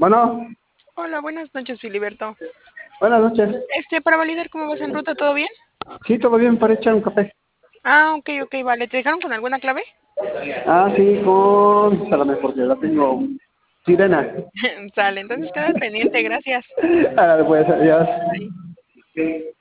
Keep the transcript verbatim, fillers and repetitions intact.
Bueno, Hola, buenas noches, Filiberto. buenas noches. Este, para validar cómo vas en ruta, ¿todo bien? Sí, todo bien para echar un café. Ah, ok, ok, vale. ¿Te dejaron con alguna clave? Ah, sí, con... Espérame, porque la tengo... Sirena. Sale, entonces queda al pendiente, gracias. Ah, pues, adiós. Ahí.